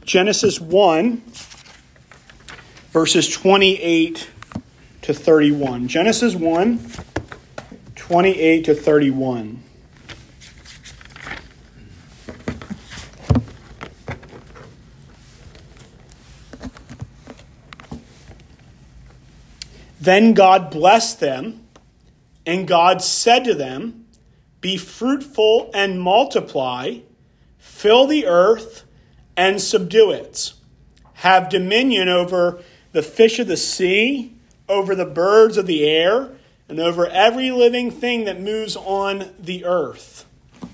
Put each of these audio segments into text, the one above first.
Genesis 1, verses 28 to 31. Genesis 1, 28 to 31. Then God blessed them, and God said to them, "Be fruitful and multiply, fill the earth and subdue it. Have dominion over the fish of the sea, over the birds of the air, and over every living thing that moves on the earth."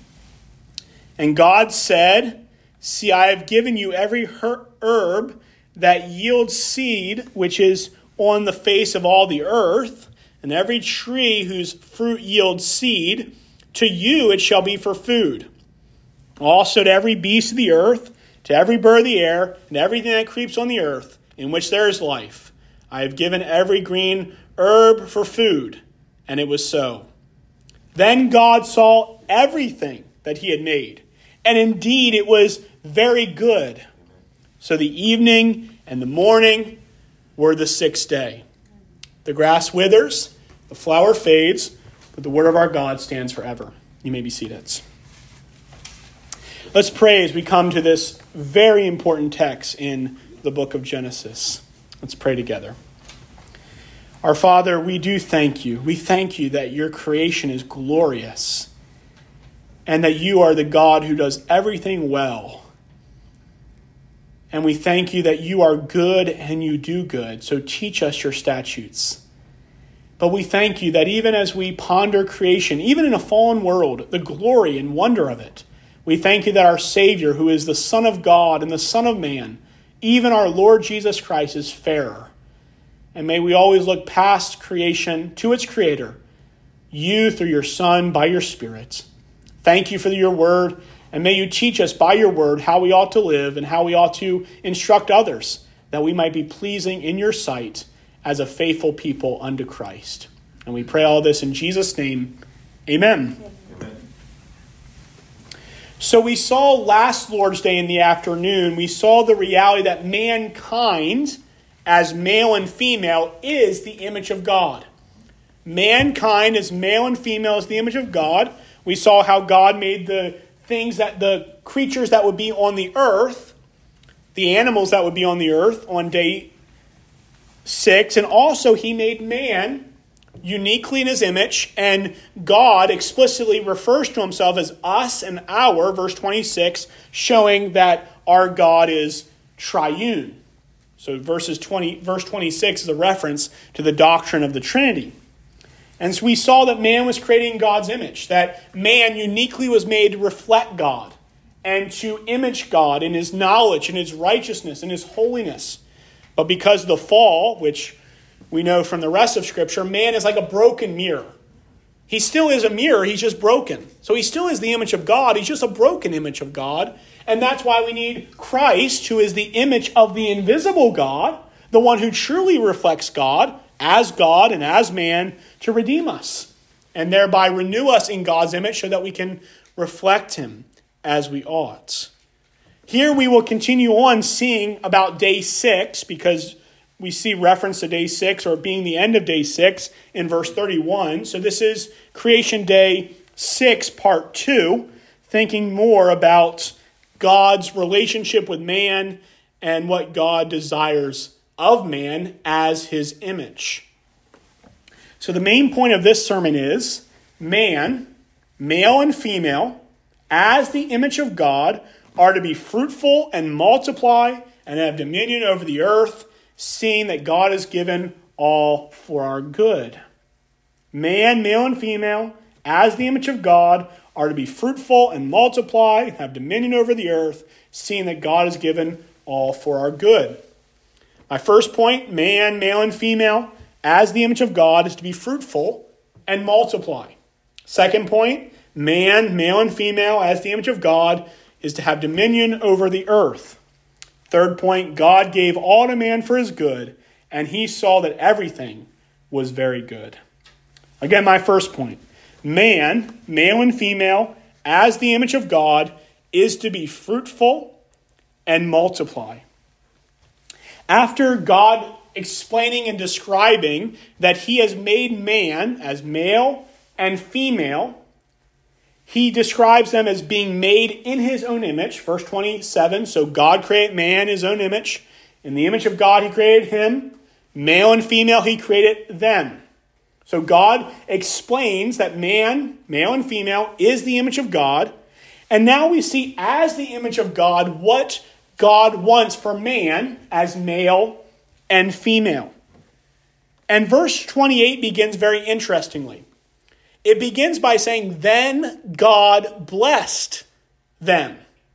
And God said, "See, I have given you every herb that yields seed, which is on the face of all the earth, and every tree whose fruit yields seed. To you it shall be for food. Also to every beast of the earth, to every bird of the air, and everything that creeps on the earth, in which there is life. I have given every green herb for food." And it was so. Then God saw everything that he had made, and indeed it was very good. So the evening and the morning were the sixth day. The grass withers, the flower fades, but the word of our God stands forever. You may be seated. Let's pray as we come to this very important text in the book of Genesis. Let's pray together. Our Father, we do thank you. We thank you that your creation is glorious and that you are the God who does everything well. And we thank you that you are good and you do good. So teach us your statutes. But we thank you that even as we ponder creation, even in a fallen world, the glory and wonder of it, we thank you that our Savior, who is the Son of God and the Son of Man, even our Lord Jesus Christ, is fairer. And may we always look past creation to its Creator, you through your Son, by your Spirit. Thank you for your word. And may you teach us by your word how we ought to live and how we ought to instruct others, that we might be pleasing in your sight as a faithful people unto Christ. And we pray all this in Jesus' name. Amen. Amen. So we saw last Lord's Day in the afternoon, we saw the reality that mankind, as male and female, is the image of God. Mankind as male and female is the image of God. We saw how God made the things that the creatures that would be on the earth, the animals that would be on the earth on day 6. And also he made man uniquely in his image. And God explicitly refers to himself as us and our, verse 26, showing that our God is triune. So verse 26 is a reference to the doctrine of the Trinity. And so we saw that man was created in God's image, that man uniquely was made to reflect God and to image God in his knowledge and his righteousness and his holiness. But because of the fall, which we know from the rest of Scripture, man is like a broken mirror. He still is a mirror, he's just broken. So he still is the image of God, he's just a broken image of God. And that's why we need Christ, who is the image of the invisible God, the one who truly reflects God and as man, to redeem us and thereby renew us in God's image so that we can reflect him as we ought. Here we will continue on seeing about day 6, because we see reference to day 6 or being the end of day 6 in verse 31. So this is creation day 6, part 2, thinking more about God's relationship with man and what God desires of man as his image. So the main point of this sermon is man, male and female, as the image of God, are to be fruitful and multiply and have dominion over the earth, seeing that God has given all for our good. Man, male and female, as the image of God, are to be fruitful and multiply, have dominion over the earth, seeing that God has given all for our good. My first point, man, male, and female, as the image of God, is to be fruitful and multiply. Second point, man, male, and female, as the image of God, is to have dominion over the earth. Third point, God gave all to man for his good, and he saw that everything was very good. Again, my first point, man, male and female, as the image of God, is to be fruitful and multiply. After God explaining and describing that he has made man as male and female, he describes them as being made in his own image. Verse 27, so God created man in his own image. In the image of God he created him. Male and female he created them. So God explains that man, male and female, is the image of God. And now we see as the image of God what God wants for man as male and female. And verse 28 begins very interestingly. It begins by saying, then God blessed them,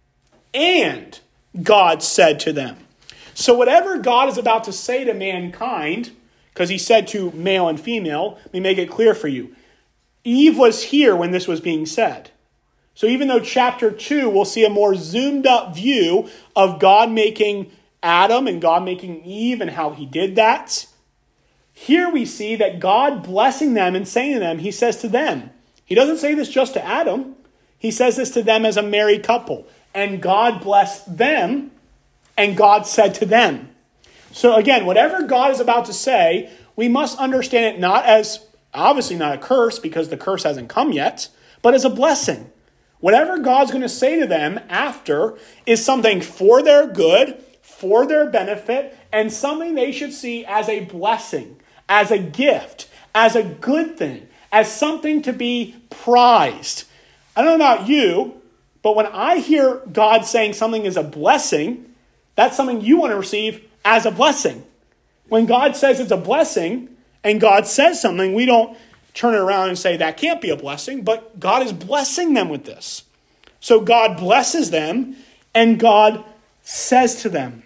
and God said to them. So whatever God is about to say to mankind, because he said to male and female, let me make it clear for you. Eve was here when this was being said. So even though chapter 2, we'll see a more zoomed up view of God making Adam and God making Eve and how he did that, here we see that God blessing them and saying to them, he says to them. He doesn't say this just to Adam. He says this to them as a married couple. And God blessed them, and God said to them. So again, whatever God is about to say, we must understand it not as, obviously not a curse, because the curse hasn't come yet, but as a blessing. Whatever God's going to say to them after is something for their good, for their benefit, and something they should see as a blessing, as a gift, as a good thing, as something to be prized. I don't know about you, but when I hear God saying something is a blessing, that's something you want to receive as a blessing. When God says it's a blessing, and God says something, we don't turn it around and say that can't be a blessing, but God is blessing them with this. So God blesses them, and God says to them.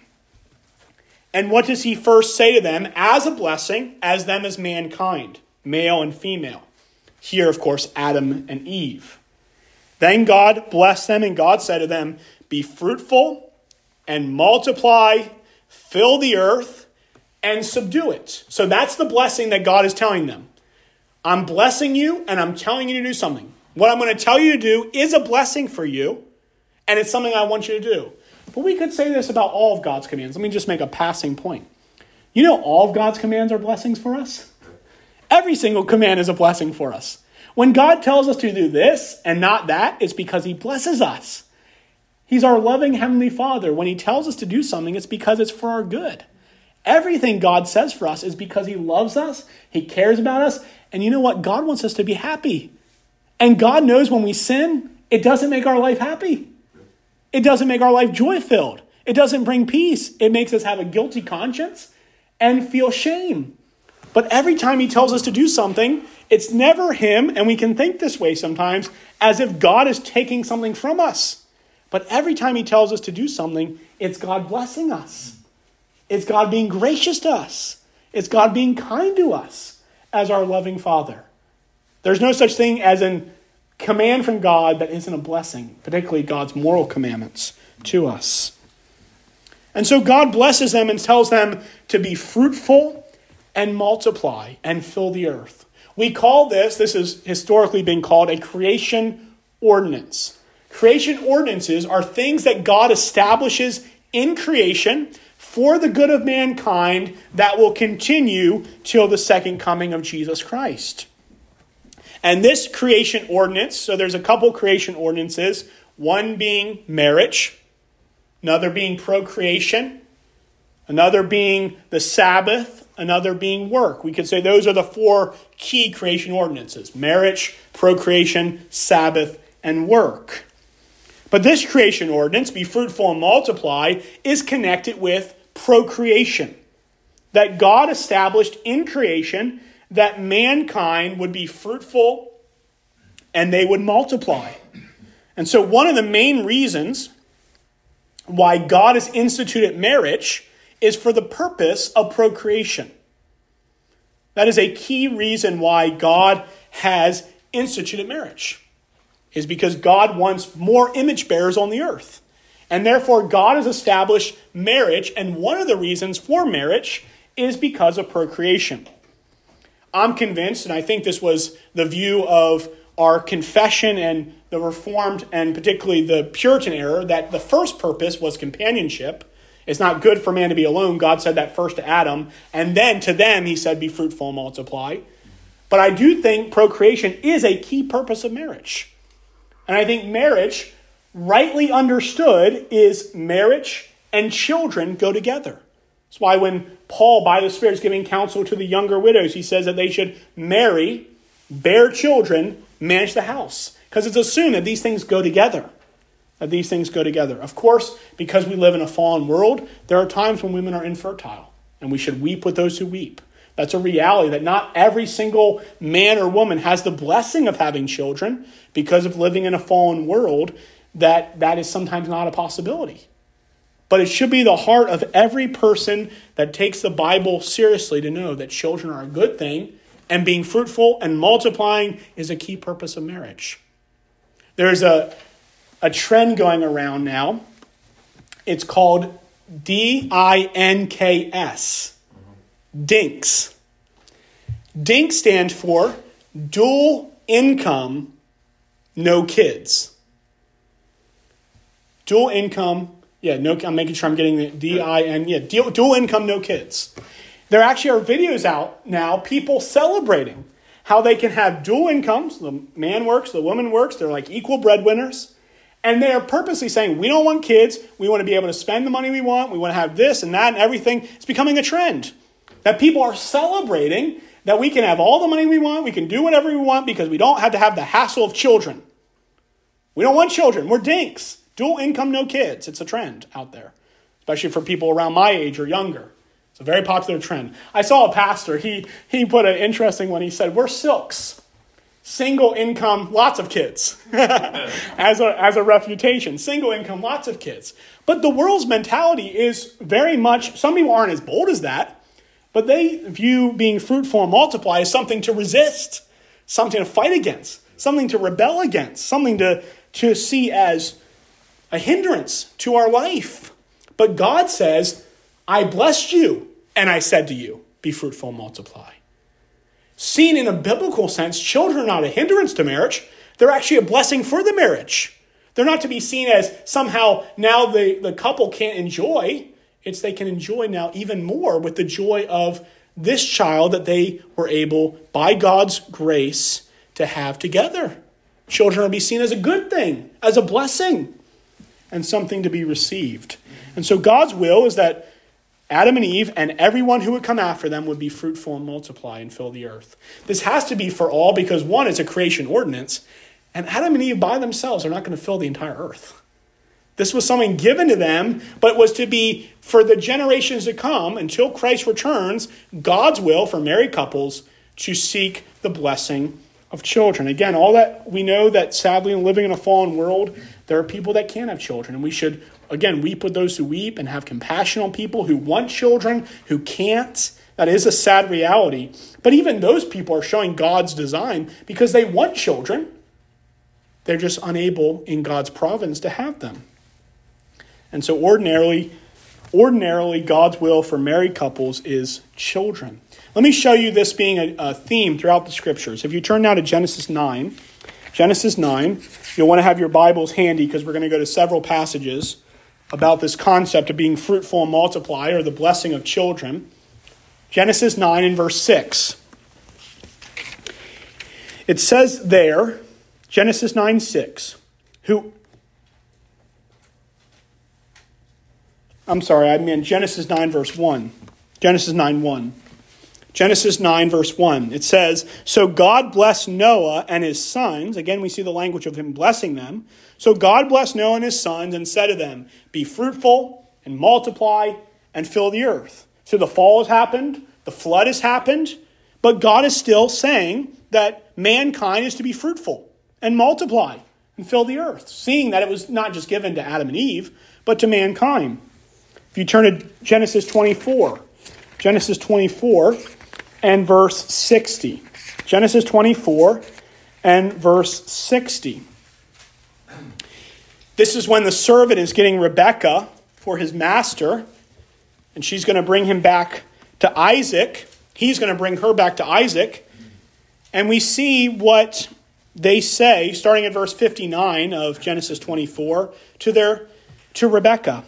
And what does he first say to them as a blessing, as them as mankind, male and female? Here, of course, Adam and Eve. Then God blessed them, and God said to them, be fruitful and multiply, fill the earth, and subdue it. So that's the blessing that God is telling them. I'm blessing you, and I'm telling you to do something. What I'm going to tell you to do is a blessing for you, and it's something I want you to do. But we could say this about all of God's commands. Let me just make a passing point. You know all of God's commands are blessings for us? Every single command is a blessing for us. When God tells us to do this and not that, it's because he blesses us. He's our loving Heavenly Father. When he tells us to do something, it's because it's for our good. Everything God says for us is because he loves us, he cares about us, and you know what? God wants us to be happy. And God knows when we sin, it doesn't make our life happy. It doesn't make our life joy-filled. It doesn't bring peace. It makes us have a guilty conscience and feel shame. But every time he tells us to do something, it's never him, and we can think this way sometimes, as if God is taking something from us. But every time he tells us to do something, it's God blessing us. It's God being gracious to us. It's God being kind to us as our loving Father. There's no such thing as a command from God that isn't a blessing, particularly God's moral commandments to us. And so God blesses them and tells them to be fruitful and multiply and fill the earth. We call this has historically been called a creation ordinance. Creation ordinances are things that God establishes in creation for the good of mankind that will continue till the second coming of Jesus Christ. And this creation ordinance, so there's a couple creation ordinances, one being marriage, another being procreation, another being the Sabbath, another being work. We could say those are the four key creation ordinances: marriage, procreation, Sabbath, and work. But this creation ordinance, be fruitful and multiply, is connected with procreation. That God established in creation that mankind would be fruitful and they would multiply. And so one of the main reasons why God has instituted marriage is for the purpose of procreation. That is a key reason why God has instituted marriage, is because God wants more image bearers on the earth. And therefore, God has established marriage, and one of the reasons for marriage is because of procreation. I'm convinced, and I think this was the view of our confession and the Reformed, and particularly the Puritan era, that the first purpose was companionship. It's not good for man to be alone. God said that first to Adam, and then to them he said, be fruitful and multiply. But I do think procreation is a key purpose of marriage. And I think marriage, rightly understood, is marriage and children go together. That's why when Paul, by the Spirit, is giving counsel to the younger widows, he says that they should marry, bear children, manage the house. Because it's assumed that these things go together. Of course, because we live in a fallen world, there are times when women are infertile. And we should weep with those who weep. That's a reality, that not every single man or woman has the blessing of having children because of living in a fallen world, that is sometimes not a possibility. But it should be the heart of every person that takes the Bible seriously to know that children are a good thing, and being fruitful and multiplying is a key purpose of marriage. There's a trend going around now. It's called DINKS. DINKS. DINK stands for dual income, no kids. Dual income, I'm making sure I'm getting the dual income, no kids. There actually are videos out now, people celebrating how they can have dual incomes. The man works, the woman works. They're like equal breadwinners. And they are purposely saying, we don't want kids. We want to be able to spend the money we want. We want to have this and that and everything. It's becoming a trend that people are celebrating that we can have all the money we want. We can do whatever we want because we don't have to have the hassle of children. We don't want children. We're dinks. Dual income, no kids. It's a trend out there, especially for people around my age or younger. It's a very popular trend. I saw a pastor. He put an interesting one. He said, we're silks. Single income, lots of kids. as a refutation. Single income, lots of kids. But the world's mentality is very much, some people aren't as bold as that, but they view being fruitful and multiply as something to resist, something to fight against, something to rebel against, something to see as a hindrance to our life. But God says, I blessed you, and I said to you, be fruitful and multiply. Seen in a biblical sense, children are not a hindrance to marriage. They're actually a blessing for the marriage. They're not to be seen as somehow now the couple can't enjoy. It's they can enjoy now even more with the joy of this child that they were able, by God's grace, to have together. Children are to be seen as a good thing, as a blessing, and something to be received. And so God's will is that Adam and Eve and everyone who would come after them would be fruitful and multiply and fill the earth. This has to be for all because, one, it's a creation ordinance, and Adam and Eve by themselves are not going to fill the entire earth. This was something given to them, but was to be for the generations to come until Christ returns, God's will for married couples to seek the blessing of children. Again, all that we know that sadly in living in a fallen world, there are people that can't have children, and we should again, weep with those who weep and have compassion on people who want children, who can't. That is a sad reality. But even those people are showing God's design because they want children. They're just unable in God's providence to have them. And so ordinarily, God's will for married couples is children. Let me show you this being a theme throughout the scriptures. If you turn now to Genesis 9, you'll want to have your Bibles handy because we're going to go to several passages about this concept of being fruitful and multiply, or the blessing of children. Genesis 9 and verse 6. It says there, Genesis 9:6, Genesis 9 verse 1. Genesis 9:1. Genesis 9 verse 1. It says, so God blessed Noah and his sons. Again, we see the language of him blessing them. So God blessed Noah and his sons and said to them, be fruitful and multiply and fill the earth. So the fall has happened. The flood has happened. But God is still saying that mankind is to be fruitful and multiply and fill the earth. Seeing that it was not just given to Adam and Eve, but to mankind. If you turn to Genesis 24. Genesis 24 and verse 60. Genesis 24 and verse 60. This is when the servant is getting Rebekah for his master, and she's going to bring him back to Isaac. He's going to bring her back to Isaac. And we see what they say, starting at verse 59 of Genesis 24, to Rebekah.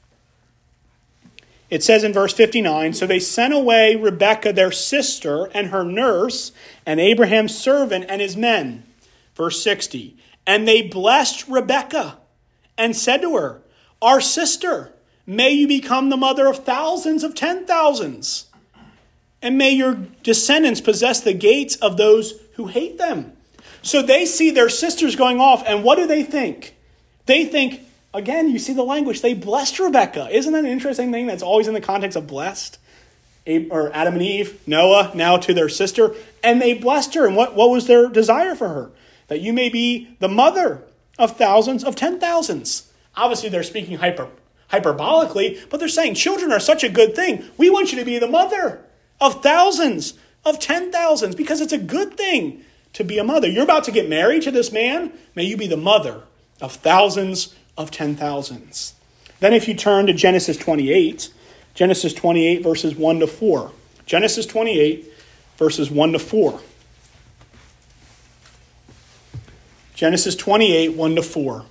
It says in verse 59, so they sent away Rebekah, their sister, and her nurse, and Abraham's servant and his men. Verse 60, and they blessed Rebekah and said to her, our sister, may you become the mother of thousands of 10,000s, and may your descendants possess the gates of those who hate them. So they see their sisters going off, and what do they think? They think, again, you see the language, they blessed Rebekah. Isn't that an interesting thing that's always in the context of blessed? Or Adam and Eve, Noah, now to their sister, and they blessed her. And what was their desire for her? That you may be the mother of thousands of 10,000s. Obviously, they're speaking hyperbolically, but they're saying children are such a good thing. We want you to be the mother of thousands of 10,000s because it's a good thing to be a mother. You're about to get married to this man. May you be the mother of thousands of 10,000s. Then if you turn to Genesis 28 verses 1 to 4. Genesis 28 verses 1 to 4. Genesis 28, 1 to 4.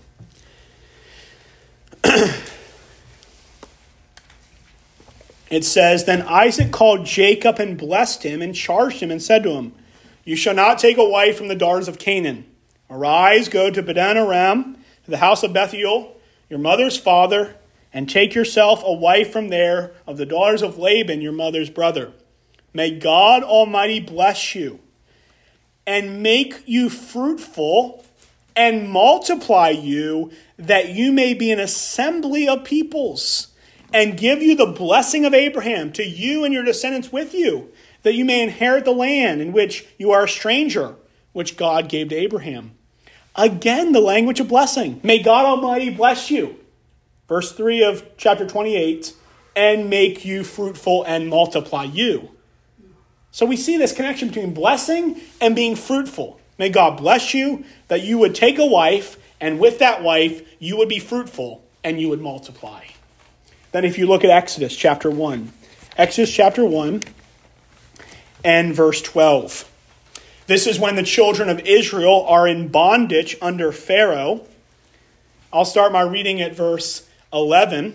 It says, then Isaac called Jacob and blessed him and charged him and said to him, you shall not take a wife from the daughters of Canaan. Arise, go to Padan Aram, to the house of Bethuel, your mother's father, and take yourself a wife from there of the daughters of Laban, your mother's brother. May God Almighty bless you and make you fruitful and multiply you, that you may be an assembly of peoples, and give you the blessing of Abraham to you and your descendants with you, that you may inherit the land in which you are a stranger, which God gave to Abraham. Again, the language of blessing. May God Almighty bless you. Verse 3 of chapter 28, and make you fruitful and multiply you. So we see this connection between blessing and being fruitful. May God bless you, that you would take a wife, and with that wife, you would be fruitful and you would multiply. Then if you look at Exodus chapter 1. Exodus chapter 1 and verse 12. This is when the children of Israel are in bondage under Pharaoh. I'll start my reading at verse 11.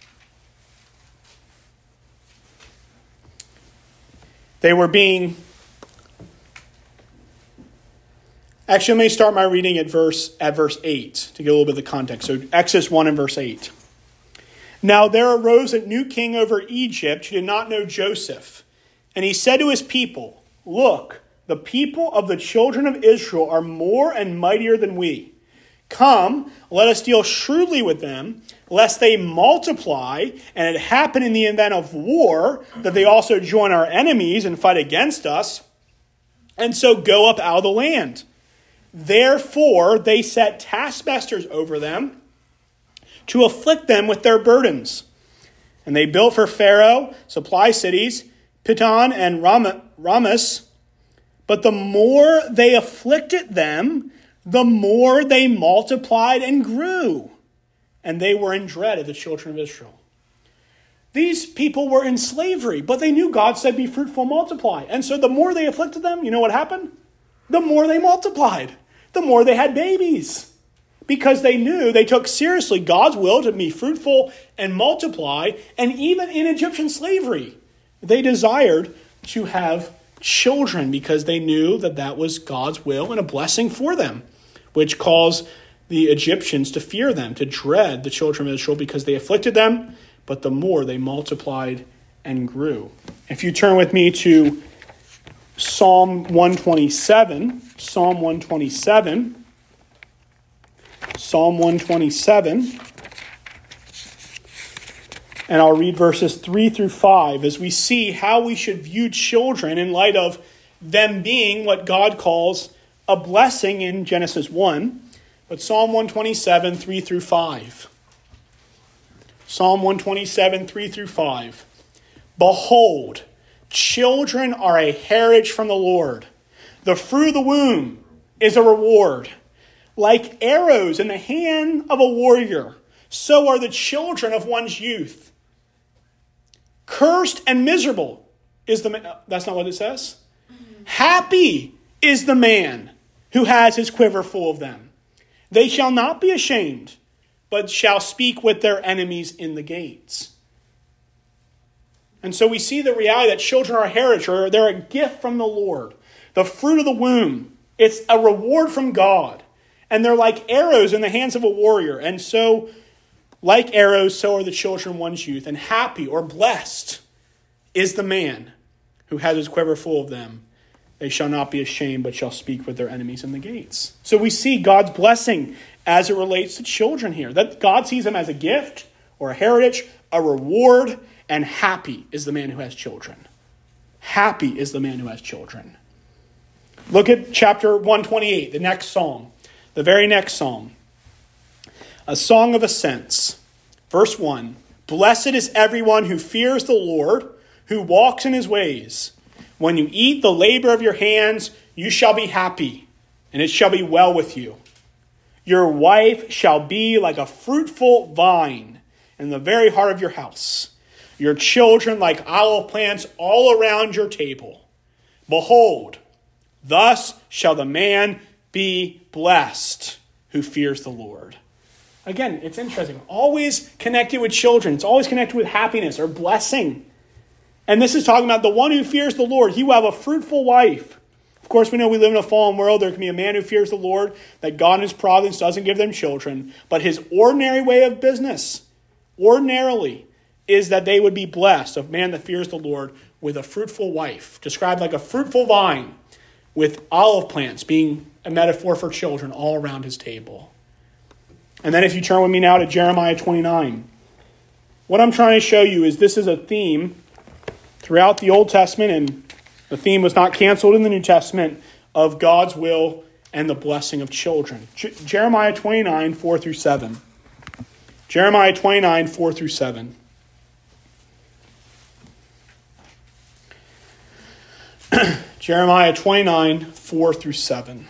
They were being... Actually, let me start my reading at verse 8 to get a little bit of the context. So Exodus 1 and verse 8. Now there arose a new king over Egypt who did not know Joseph. And he said to his people, look, the people of the children of Israel are more and mightier than we. Come, let us deal shrewdly with them, lest they multiply, and it happen in the event of war, that they also join our enemies and fight against us, and so go up out of the land. Therefore they set taskmasters over them to afflict them with their burdens. And they built for Pharaoh supply cities, Pithom and Rameses. But the more they afflicted them, the more they multiplied and grew. And they were in dread of the children of Israel. These people were in slavery, but they knew God said, be fruitful, multiply. And so the more they afflicted them, you know what happened? The more they multiplied. The more they had babies. Because they knew, they took seriously God's will to be fruitful and multiply. And even in Egyptian slavery, they desired to have children because they knew that that was God's will and a blessing for them, which caused the Egyptians to fear them, to dread the children of Israel because they afflicted them, but the more they multiplied and grew. If you turn with me to Psalm 127, Psalm 127, Psalm 127, and I'll read verses 3 through 5 as we see how we should view children in light of them being what God calls a blessing in Genesis 1. But Psalm 127, 3 through 5. Psalm 127, 3 through 5. Behold, children are a heritage from the Lord. The fruit of the womb is a reward. Like arrows in the hand of a warrior, so are the children of one's youth. Cursed and miserable is the man. That's not what it says. Happy is the man who has his quiver full of them. They shall not be ashamed, but shall speak with their enemies in the gates. And so we see the reality that children are a heritage, or they're a gift from the Lord. The fruit of the womb, it's a reward from God. And they're like arrows in the hands of a warrior. And so, like arrows, so are the children of one's youth. And happy or blessed is the man who has his quiver full of them. They shall not be ashamed, but shall speak with their enemies in the gates. So we see God's blessing as it relates to children here. That God sees them as a gift or a heritage, a reward, and happy is the man who has children. Happy is the man who has children. Look at chapter 128, the next psalm. The very next psalm. A song of ascents. Verse 1. Blessed is everyone who fears the Lord, who walks in his ways. When you eat the labor of your hands, you shall be happy, and it shall be well with you. Your wife shall be like a fruitful vine in the very heart of your house. Your children like olive plants all around your table. Behold, thus shall the man be blessed who fears the Lord. Again, it's interesting. Always connected with children. It's always connected with happiness or blessing. And this is talking about the one who fears the Lord. He will have a fruitful wife. Of course, we know we live in a fallen world. There can be a man who fears the Lord, that God in his providence doesn't give them children. But his ordinary way of business, ordinarily, is that they would be blessed, a man that fears the Lord, with a fruitful wife, described like a fruitful vine, with olive plants being a metaphor for children all around his table. And then if you turn with me now to Jeremiah 29, what I'm trying to show you is this is a theme throughout the Old Testament, and the theme was not canceled in the New Testament, of God's will and the blessing of children. Jeremiah 29, 4 through 7. Jeremiah 29, 4 through 7. Jeremiah 29, 4 through 7.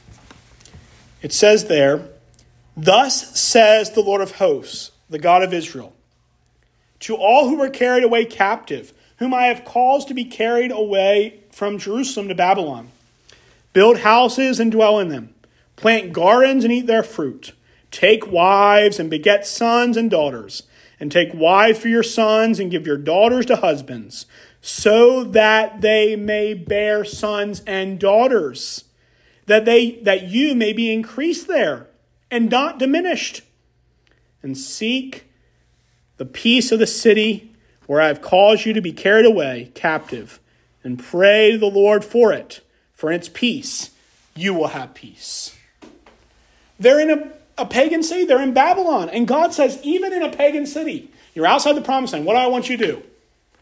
It says there, Thus says the Lord of hosts, the God of Israel, to all who were carried away captive, whom I have caused to be carried away from Jerusalem to Babylon. Build houses and dwell in them. Plant gardens and eat their fruit. Take wives and beget sons and daughters. And take wives for your sons and give your daughters to husbands, so that they may bear sons and daughters, that you may be increased there and not diminished. And seek the peace of the city where I have caused you to be carried away captive, and pray to the Lord for it. For in its peace, you will have peace. They're in a pagan city. They're in Babylon. And God says, even in a pagan city, you're outside the promised land. What do I want you to do?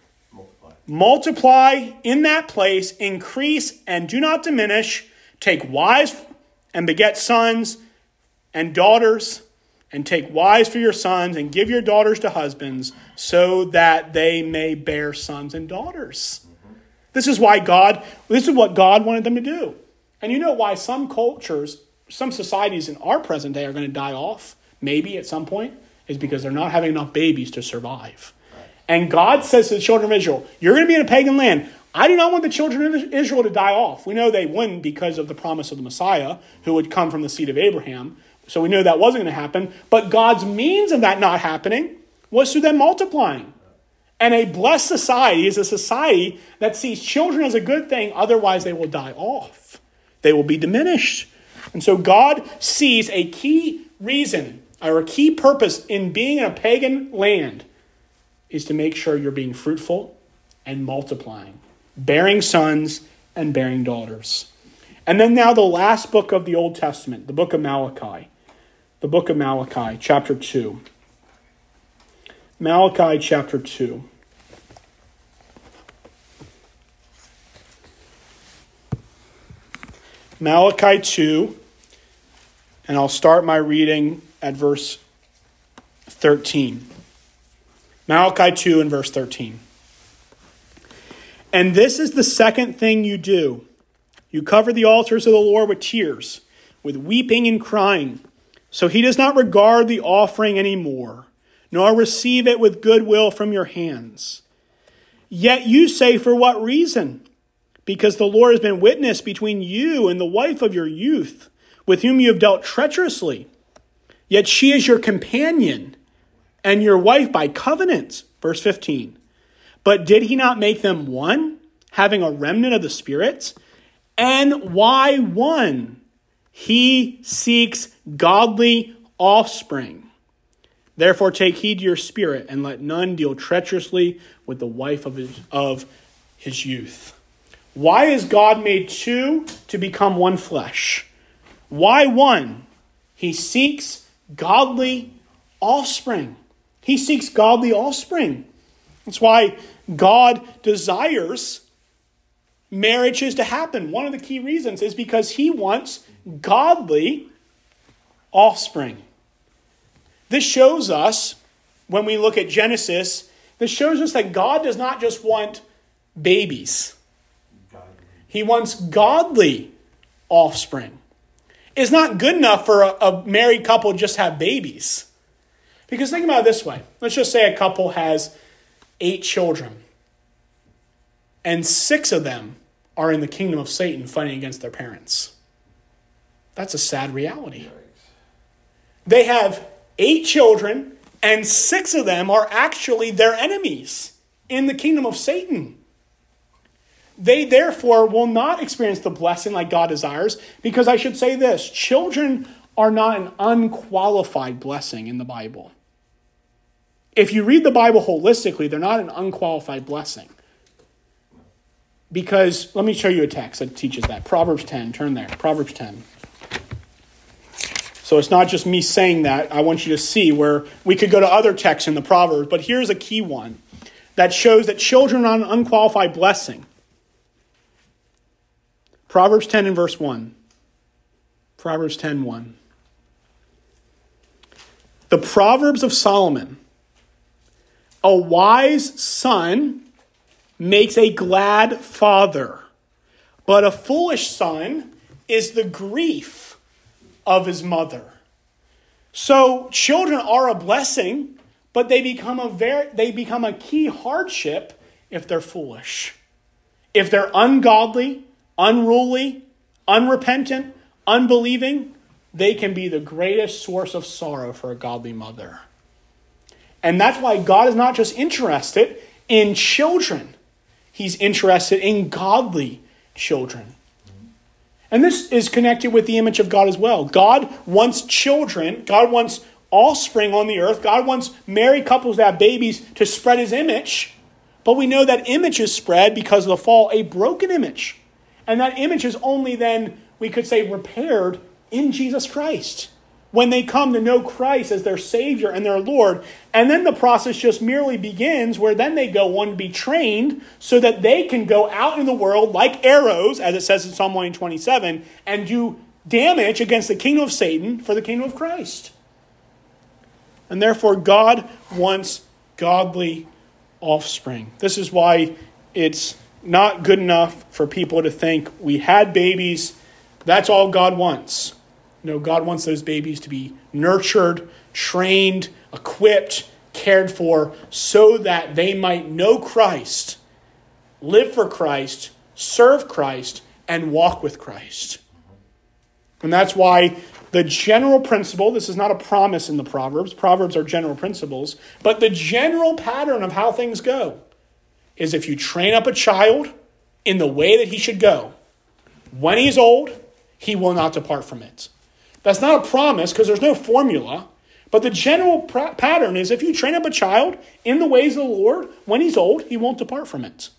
Multiply in that place, increase and do not diminish. Take wives and beget sons and daughters, and take wives for your sons and give your daughters to husbands, so that they may bear sons and daughters. This is what God wanted them to do. And you know why some cultures, some societies in our present day are going to die off, maybe at some point, is because they're not having enough babies to survive. And God says to the children of Israel, you're going to be in a pagan land. I do not want the children of Israel to die off. We know they wouldn't because of the promise of the Messiah, who would come from the seed of Abraham. So we knew that wasn't going to happen. But God's means of that not happening was through them multiplying. And a blessed society is a society that sees children as a good thing. Otherwise, they will die off. They will be diminished. And so God sees a key reason or a key purpose in being in a pagan land is to make sure you're being fruitful and multiplying, bearing sons and bearing daughters. And then now the last book of the Old Testament, the book of Malachi. The book of Malachi, chapter 2. Malachi, chapter 2. Malachi 2, and I'll start my reading at verse 13. Malachi 2 and verse 13. And this is the second thing you do. You cover the altars of the Lord with tears, with weeping and crying. So he does not regard the offering anymore, nor receive it with goodwill from your hands. Yet you say, for what reason? because the Lord has been witness between you and the wife of your youth, with whom you have dealt treacherously. Yet she is your companion and your wife by covenant. Verse 15. But did he not make them one, having a remnant of the spirits? And why one? He seeks godly offspring. Therefore take heed to your spirit, and let none deal treacherously with the wife of his youth. Why is God made two to become one flesh? Why one? He seeks godly offspring. He seeks godly offspring. That's why God desires marriages to happen. One of the key reasons is because he wants godly offspring. This shows us, when we look at Genesis, this shows us that God does not just want babies. He wants godly offspring. It's not good enough for a married couple to just have babies. Because think about it this way. Let's just say a couple has 8 children, and 6 of them are in the kingdom of Satan fighting against their parents. That's a sad reality. They have 8 children, and 6 of them are actually their enemies in the kingdom of Satan. They therefore will not experience the blessing like God desires, because I should say this, children are not an unqualified blessing in the Bible. If you read the Bible holistically, they're not an unqualified blessing. Because, let me show you a text that teaches that. Proverbs 10, turn there, Proverbs 10. So it's not just me saying that. I want you to see where we could go to other texts in the Proverbs, but here's a key one that shows that children are an unqualified blessing. Proverbs 10 and verse 1. Proverbs 10:1. The Proverbs of Solomon. A wise son makes a glad father, but a foolish son is the grief of his mother. So children are a blessing, but they become a key hardship if they're foolish. If they're ungodly, unruly, unrepentant, unbelieving, they can be the greatest source of sorrow for a godly mother. And that's why God is not just interested in children. He's interested in godly children. And this is connected with the image of God as well. God wants children. God wants offspring on the earth. God wants married couples to have babies to spread his image. But we know that image is spread because of the fall, a broken image. And that image is only then, we could say, repaired in Jesus Christ. When they come to know Christ as their Savior and their Lord. And then the process just merely begins where then they go on to be trained so that they can go out in the world like arrows, as it says in Psalm 127, and do damage against the kingdom of Satan for the kingdom of Christ. And therefore God wants godly offspring. This is why it's not good enough for people to think we had babies, that's all God wants. No, God wants those babies to be nurtured, trained, equipped, cared for, so that they might know Christ, live for Christ, serve Christ, and walk with Christ. And that's why the general principle, this is not a promise in the Proverbs. Proverbs are general principles. But the general pattern of how things go is if you train up a child in the way that he should go, when he's old, he will not depart from it. That's not a promise because there's no formula. But the general pattern is if you train up a child in the ways of the Lord, when he's old, he won't depart from it.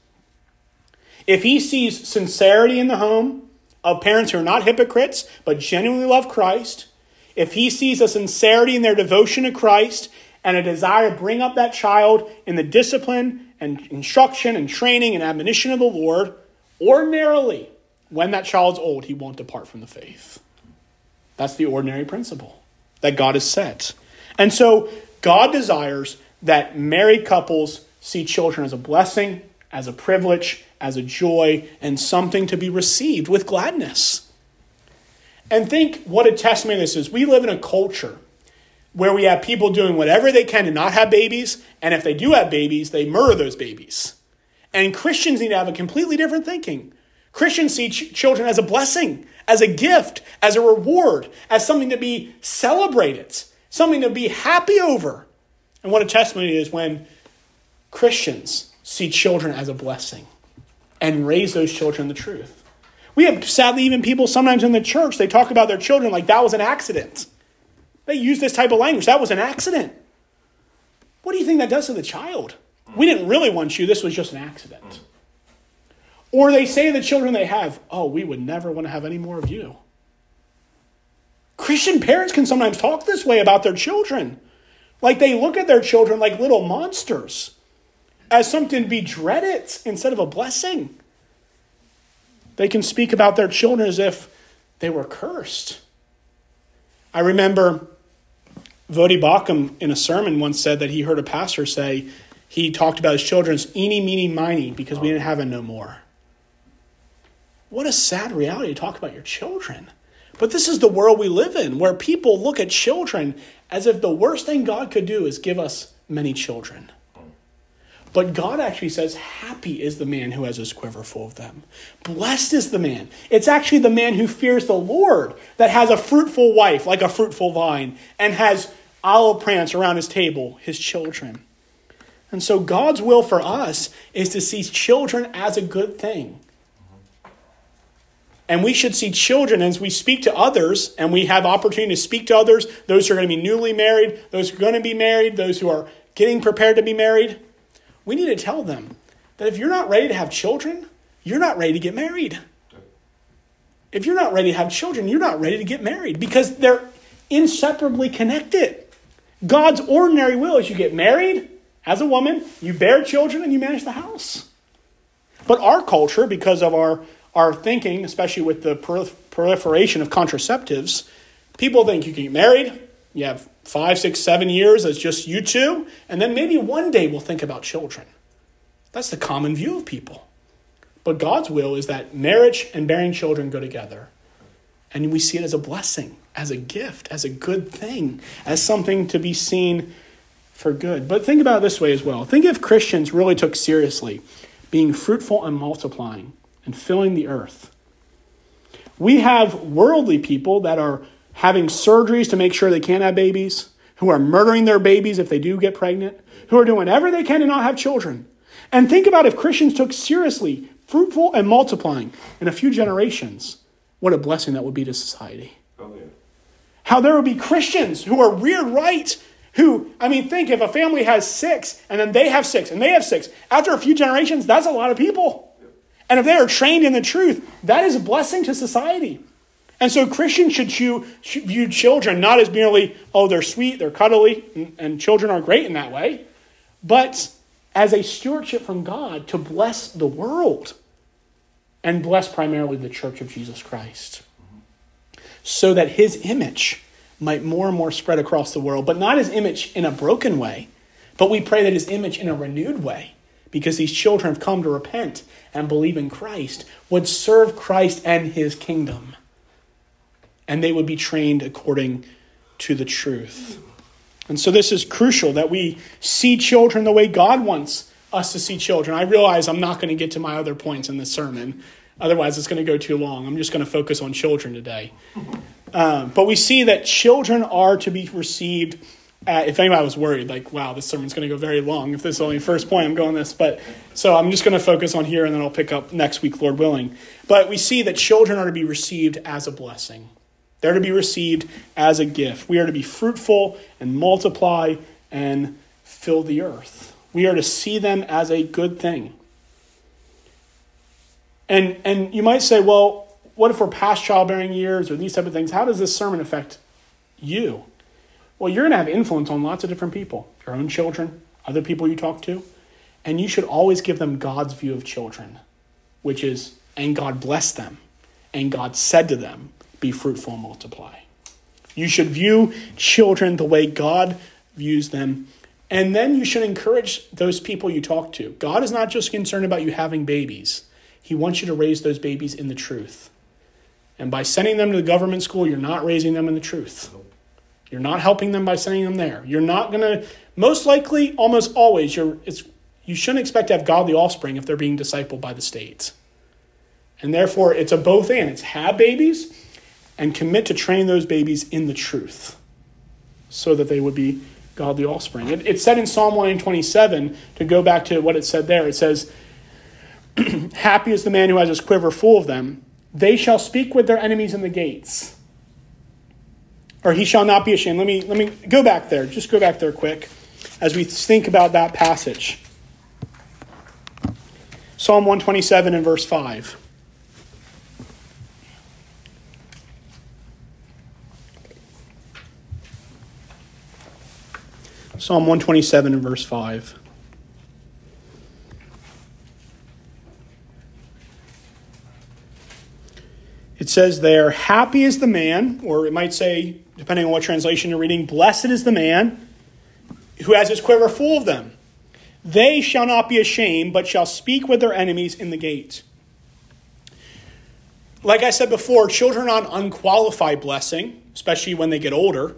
If he sees sincerity in the home of parents who are not hypocrites, but genuinely love Christ, if he sees a sincerity in their devotion to Christ and a desire to bring up that child in the discipline and instruction and training and admonition of the Lord, ordinarily, when that child's old, he won't depart from the faith. That's the ordinary principle that God has set. And so God desires that married couples see children as a blessing, as a privilege, as a joy, and something to be received with gladness. And think what a testimony this is. We live in a culture where we have people doing whatever they can to not have babies, and if they do have babies, they murder those babies. And Christians need to have a completely different thinking. Christians see children as a blessing, as a gift, as a reward, as something to be celebrated, something to be happy over. And what a testimony it is when Christians see children as a blessing and raise those children in the truth. We have, sadly, even people sometimes in the church, they talk about their children like that was an accident. They use this type of language. That was an accident. What do you think that does to the child? We didn't really want you. This was just an accident. Or they say to the children they have, oh, we would never want to have any more of you. Christian parents can sometimes talk this way about their children. Like they look at their children like little monsters, as something to be dreaded instead of a blessing. They can speak about their children as if they were cursed. I remember Voddie Baucham in a sermon once said that he heard a pastor say he talked about his children as eeny, meeny, miny because we didn't have them no more. What a sad reality to talk about your children. But this is the world we live in, where people look at children as if the worst thing God could do is give us many children. But God actually says, happy is the man who has his quiver full of them. Blessed is the man. It's actually the man who fears the Lord that has a fruitful wife, like a fruitful vine, and has olive plants around his table, his children. And so God's will for us is to see children as a good thing. And we should see children as we speak to others, and we have opportunity to speak to others, those who are going to be newly married, those who are going to be married, those who are getting prepared to be married. We need to tell them that if you're not ready to have children, you're not ready to get married. If you're not ready to have children, you're not ready to get married because they're inseparably connected. God's ordinary will is you get married as a woman, you bear children, and you manage the house. But our culture, because of our thinking, especially with the proliferation of contraceptives, people think you can get married, you have 5, 6, 7 years as just you two, and then maybe one day we'll think about children. That's the common view of people. But God's will is that marriage and bearing children go together. And we see it as a blessing, as a gift, as a good thing, as something to be seen for good. But think about it this way as well. Think if Christians really took seriously being fruitful and multiplying and filling the earth. We have worldly people that are having surgeries to make sure they can't have babies, who are murdering their babies if they do get pregnant, who are doing whatever they can to not have children. And think about if Christians took seriously fruitful and multiplying in a few generations, what a blessing that would be to society. Oh, yeah. How there would be Christians who are reared right, think if a family has 6 and then they have 6 and they have 6, after a few generations, that's a lot of people. And if they are trained in the truth, that is a blessing to society. And so Christians should view children not as merely, oh, they're sweet, they're cuddly, and children are great in that way, but as a stewardship from God to bless the world and bless primarily the church of Jesus Christ so that his image might more and more spread across the world, but not his image in a broken way, but we pray that his image in a renewed way, because these children have come to repent and believe in Christ, would serve Christ and his kingdom. And they would be trained according to the truth. And so this is crucial that we see children the way God wants us to see children. I realize I'm not going to get to my other points in this sermon. Otherwise, it's going to go too long. I'm just going to focus on children today. But we see that children are to be received. If anybody was worried, like, wow, this sermon's going to go very long. If this is only the first point, I'm going this. So I'm just going to focus on here, and then I'll pick up next week, Lord willing. But we see that children are to be received as a blessing. They're to be received as a gift. We are to be fruitful and multiply and fill the earth. We are to see them as a good thing. And you might say, well, what if we're past childbearing years or these type of things? How does this sermon affect you? Well, you're going to have influence on lots of different people, your own children, other people you talk to, and you should always give them God's view of children, which is, and God blessed them, and God said to them, be fruitful and multiply. You should view children the way God views them, and then you should encourage those people you talk to. God is not just concerned about you having babies. He wants you to raise those babies in the truth. And by sending them to the government school, you're not raising them in the truth. You're not helping them by sending them there. You're not going to, most likely, almost always, you shouldn't expect to have godly offspring if they're being discipled by the state. And therefore, it's a both and. It's have babies and commit to train those babies in the truth so that they would be godly offspring. It's said in Psalm 127, to go back to what it said there, it says, happy is the man who has his quiver full of them. They shall speak with their enemies in the gates. Or he shall not be ashamed. Let me go back there. Just go back there quick as we think about that passage. Psalm 127 and verse 5. Psalm 127 and verse 5. It says there, happy is the man, or it might say, depending on what translation you're reading, blessed is the man who has his quiver full of them. They shall not be ashamed, but shall speak with their enemies in the gate. Like I said before, children are an unqualified blessing, especially when they get older.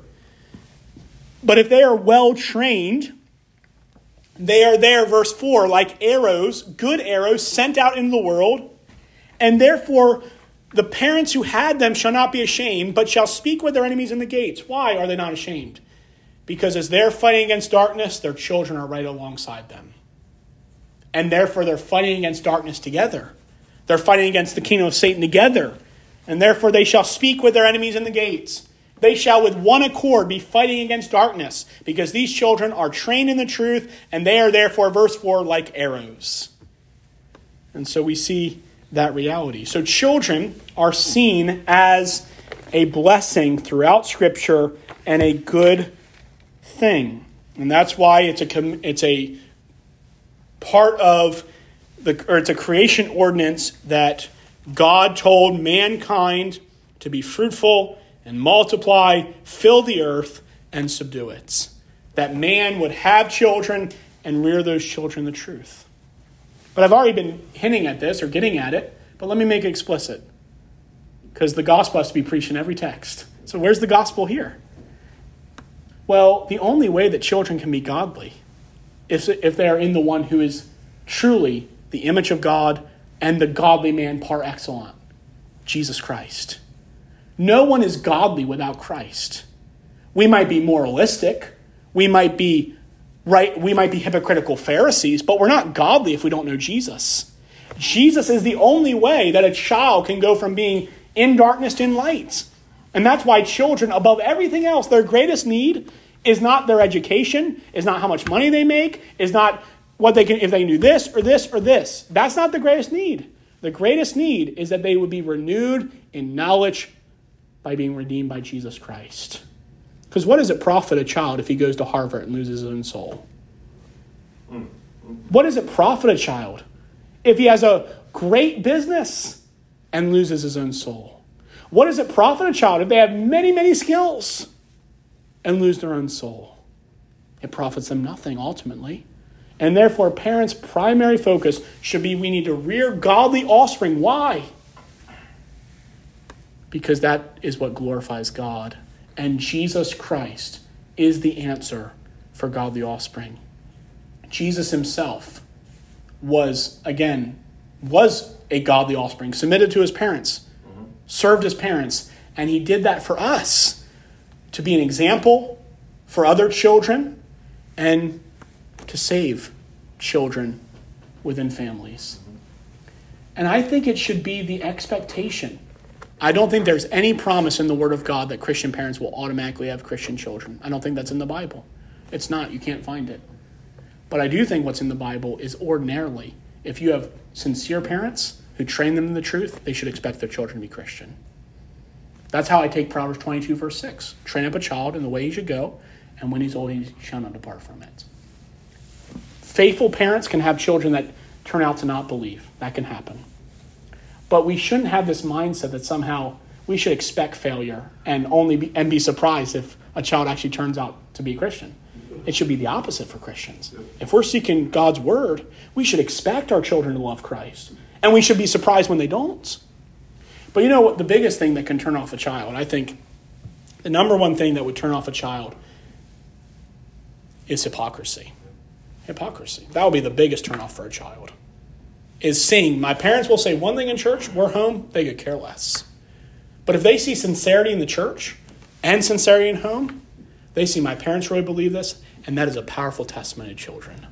But if they are well trained, they are there, verse 4, like arrows, good arrows sent out into the world, and therefore the parents who had them shall not be ashamed, but shall speak with their enemies in the gates. Why are they not ashamed? Because as they're fighting against darkness, their children are right alongside them. And therefore they're fighting against darkness together. They're fighting against the kingdom of Satan together. And therefore they shall speak with their enemies in the gates. They shall with one accord be fighting against darkness, because these children are trained in the truth, and they are therefore, verse 4, like arrows. And so we see that reality. So children are seen as a blessing throughout Scripture and a good thing. And that's why it's a part of it's a creation ordinance that God told mankind to be fruitful and multiply, fill the earth, and subdue it. That man would have children and rear those children in the truth. But I've already been hinting at this or getting at it, but let me make it explicit. Because the gospel has to be preached in every text. So where's the gospel here? Well, the only way that children can be godly is if they are in the one who is truly the image of God and the godly man par excellence, Jesus Christ. No one is godly without Christ. We might be moralistic. We might be hypocritical Pharisees, but we're not godly if we don't know Jesus. Jesus is the only way that a child can go from being in darkness to in light. And that's why children, above everything else, their greatest need is not their education, is not how much money they make, is not what they can, if they can do this or this or this. That's not the greatest need. The greatest need is that they would be renewed in knowledge by being redeemed by Jesus Christ. Because what does it profit a child if he goes to Harvard and loses his own soul? What does it profit a child if he has a great business and loses his own soul? What does it profit a child if they have many, many skills and lose their own soul? It profits them nothing ultimately. And therefore, parents' primary focus should be we need to rear godly offspring. Why? Because that is what glorifies God. And Jesus Christ is the answer for godly offspring. Jesus himself was a godly offspring, submitted to his parents, served his parents, and he did that for us to be an example for other children and to save children within families. And I think it should be the expectation. I don't think there's any promise in the Word of God that Christian parents will automatically have Christian children. I don't think that's in the Bible. It's not. You can't find it. But I do think what's in the Bible is ordinarily, if you have sincere parents who train them in the truth, they should expect their children to be Christian. That's how I take Proverbs 22, verse 6. Train up a child in the way he should go, and when he's old, he shall not depart from it. Faithful parents can have children that turn out to not believe. That can happen. But we shouldn't have this mindset that somehow we should expect failure and be surprised if a child actually turns out to be a Christian. It should be the opposite for Christians. If we're seeking God's word, we should expect our children to love Christ. And we should be surprised when they don't. But you know what? The biggest thing that can turn off a child, I think the number one thing that would turn off a child is hypocrisy. Hypocrisy. That would be the biggest turnoff for a child. is seeing. My parents will say one thing in church, we're home, they could care less. But if they see sincerity in the church and sincerity in home, they see my parents really believe this, and that is a powerful testimony to children.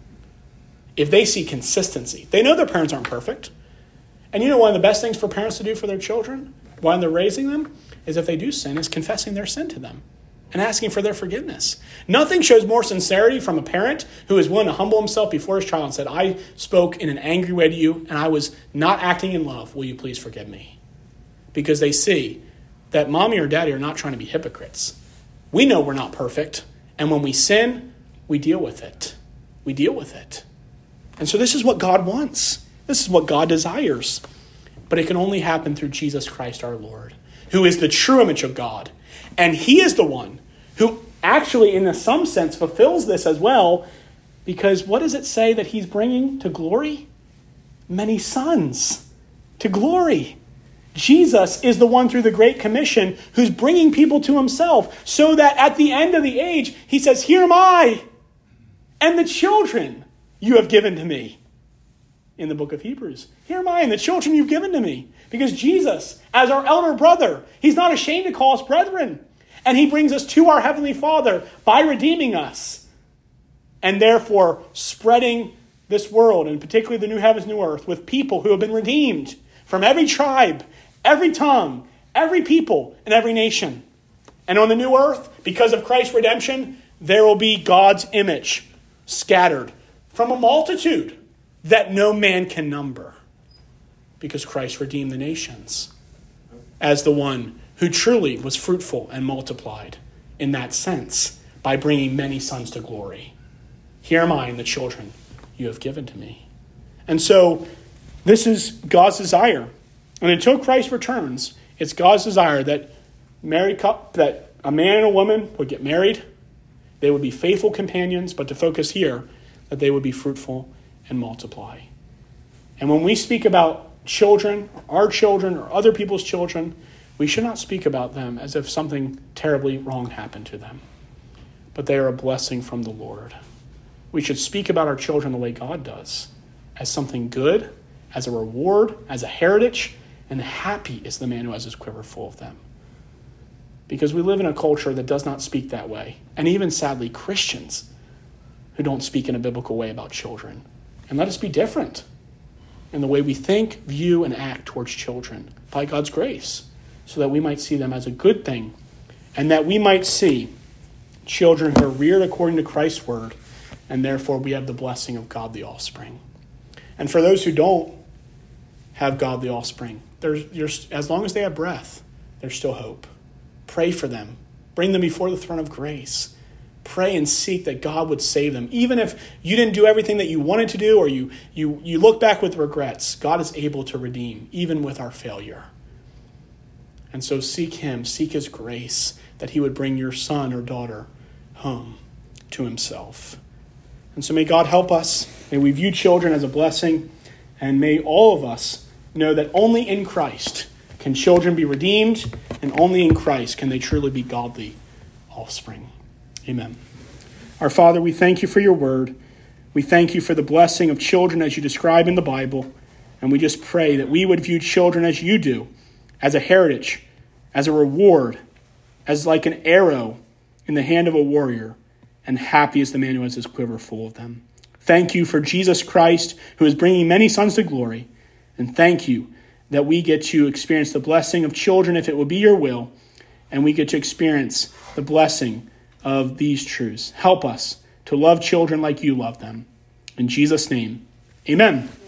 If they see consistency, they know their parents aren't perfect. And you know one of the best things for parents to do for their children while they're raising them is if they do sin, is confessing their sin to them and asking for their forgiveness. Nothing shows more sincerity from a parent who is willing to humble himself before his child and said, I spoke in an angry way to you and I was not acting in love. Will you please forgive me? Because they see that mommy or daddy are not trying to be hypocrites. We know we're not perfect. And when we sin, we deal with it. We deal with it. And so this is what God wants. This is what God desires. But it can only happen through Jesus Christ our Lord, who is the true image of God. And he is the one who actually, in some sense, fulfills this as well. Because what does it say that he's bringing to glory? Many sons to glory. Jesus is the one through the Great Commission who's bringing people to himself so that at the end of the age, he says, here am I and the children you have given to me. In the book of Hebrews, here am I and the children you've given to me. Because Jesus, as our elder brother, he's not ashamed to call us brethren. And he brings us to our Heavenly Father by redeeming us. And therefore spreading this world, and particularly the new heavens, new earth, with people who have been redeemed from every tribe, every tongue, every people, and every nation. And on the new earth, because of Christ's redemption, there will be God's image scattered from a multitude that no man can number, because Christ redeemed the nations as the one who truly was fruitful and multiplied in that sense by bringing many sons to glory. Here am I and the children you have given to me. And so this is God's desire. And until Christ returns, it's God's desire that that a man and a woman would get married. They would be faithful companions, but to focus here, that they would be fruitful and multiply. And when we speak about children, our children, or other people's children, we should not speak about them as if something terribly wrong happened to them. But they are a blessing from the Lord. We should speak about our children the way God does, as something good, as a reward, as a heritage, and happy is the man who has his quiver full of them. Because we live in a culture that does not speak that way. And even, sadly, Christians who don't speak in a biblical way about children. And let us be different in the way we think, view, and act towards children by God's grace, so that we might see them as a good thing, and that we might see children who are reared according to Christ's word, and therefore we have the blessing of godly offspring. And for those who don't have godly offspring, as long as they have breath, there's still hope. Pray for them. Bring them before the throne of grace. Pray and seek that God would save them. Even if you didn't do everything that you wanted to do, or you look back with regrets, God is able to redeem, even with our failure. And so seek him, seek his grace, that he would bring your son or daughter home to himself. And so may God help us. May we view children as a blessing, and may all of us know that only in Christ can children be redeemed, and only in Christ can they truly be godly offspring. Amen. Our Father, we thank you for your word. We thank you for the blessing of children as you describe in the Bible. And we just pray that we would view children as you do, as a heritage, as a reward, as like an arrow in the hand of a warrior, and happy is the man who has his quiver full of them. Thank you for Jesus Christ, who is bringing many sons to glory. And thank you that we get to experience the blessing of children if it will be your will, and we get to experience the blessing of these truths. Help us to love children like you love them. In Jesus' name, amen.